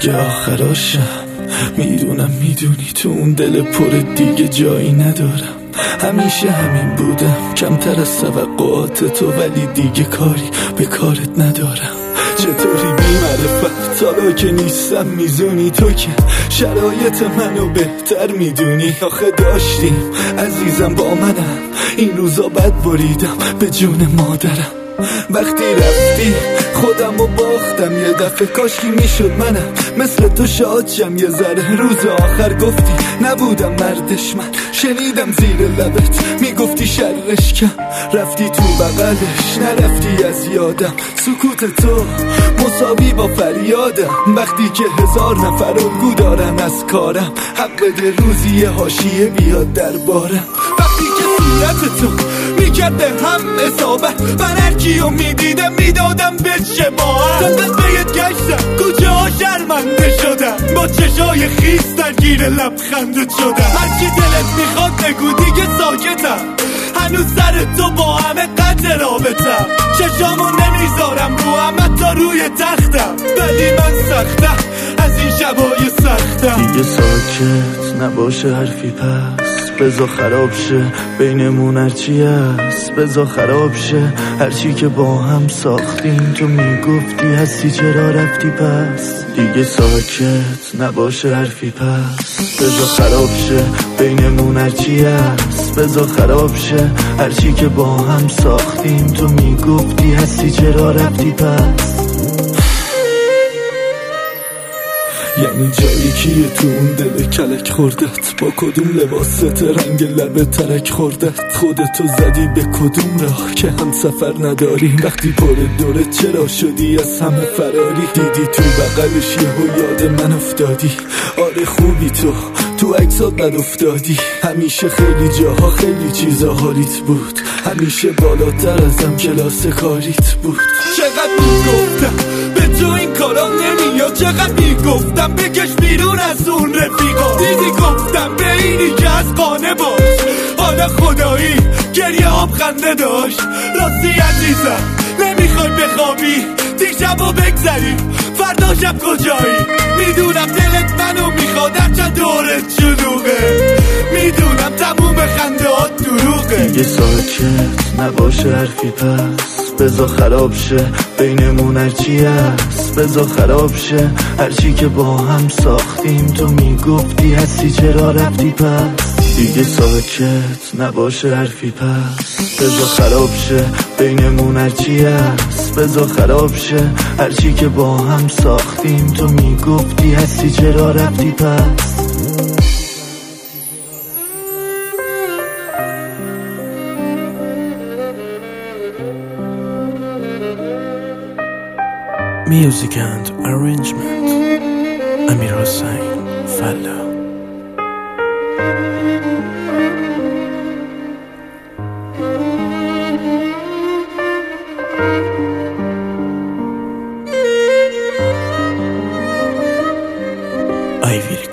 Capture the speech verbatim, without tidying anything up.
دیگه آخراشم. میدونم میدونی تو اون دل پر دیگه جایی ندارم. همیشه همین بودم، کمتر از توقعات تو، ولی دیگه کاری به کارت ندارم. چطوری بی معرفت حالا که نیستم میزونی تو که شرایط منو بهتر میدونی. آخه داشتیم عزیزم با منم، این روزا بد بریدم به جون مادرم. وقتی رفتی خودم رو باختم یه دفعه، کاشکی میشد منم مثل تو شادشم یه ذره. روز آخر گفتی نبودم مردش، من شنیدم زیر لبت میگفتی شرش کم. رفتی تو بغلش نرفتی از یادم، سکوت تو مساوی با فریادم. وقتی که هزار نفر الگو دارن از کارم، حق بده روزی حاشیه بیاد دربارم. وقتی که صورت تو میکرد به هم اصابت، من هرکیو میدیدم میدادم به شباهت. دادت بهت گشتم کوچه ها شرمنده شدم، با چشای خیس درگیر لبخندت شدم. هرکی دلت میخواد بگو دیگه ساکتم، هنوز سر تو با همه قد رابطم. چشامو نمیذارم رو همه تا روی تختم، ولی من سختم از این شبای سختم. دیگه ساکت نباشه حرفی پس، بذار خراب شه بینمون هرچی هست. بذار خراب شه هرچی که با هم ساختیم. تو میگفتی هستی چرا رفتی پس. دیگه ساکت نباشه حرفی پس، بذار خراب شه بینمون هرچی هست. بذار خراب شه هرچی که با هم ساختیم. تو میگفتی هستی چرا رفتی پس. یعنی جایی کیه تو اون دل کلک خوردت؟ با کدوم لباست رنگ لب ترک خوردت؟ خودتو زدی به کدوم راه که هم سفر نداریم؟ وقتی پر دورت چرا شدی از همه فراری؟ دیدی تو بغلش یهو یاد من افتادی. آره خوبی تو تو عکسات بد افتادی. همیشه خیلی جاها خیلی چیزا حالیت بود، همیشه بالاتر ازم کلاس کاریت بود. چقدر میگفتم به تو این کارا نمیاد، چقدر میگفتم بکش بیرون از اون رفیقا. دیدی گفتم به اینی که از قانه باش، حالا خدایی گریه آب خنده داشت. راستی عزیزم نمیخوای بخوابی دیشبو بگذری، فردا شب کجایی؟ میدونم دلت منو میخواد هرچند دورت شلوغه، میدونم تموم خنده ها دروغه. دیگه ساکت نباشه حرفی پس، بذار خراب شه بینمون هرچی هست. بذار خراب شه هرچی که با هم ساختیم. تو میگفتی هستی چرا رفتی پس. دیگه ساکت نباشه حرفی پس، بذار خراب شه بینمون هرچی هست. بذار خراب شه هرچی که با هم ساختیم. تو میگفتی هستی چرا رفتی پس. Music and arrangement Amir Hossain Falla. Ivory